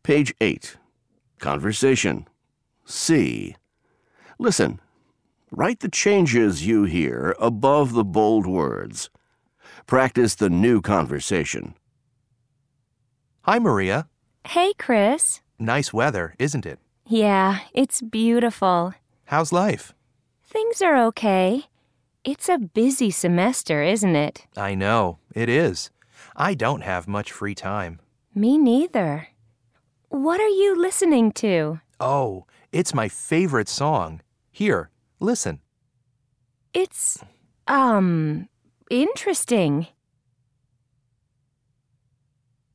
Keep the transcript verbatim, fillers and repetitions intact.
Page eight. Conversation. C. Listen. Write the changes you hear above the bold words. Practice the new conversation. Hi, Maria. Hey, Chris. Nice weather, isn't it? Yeah, it's beautiful. How's life? Things are okay. It's a busy semester, isn't it? I know, it is. I don't have much free time. Me neither. What are you listening to? Oh, it's my favorite song. Here, listen. It's, um, interesting.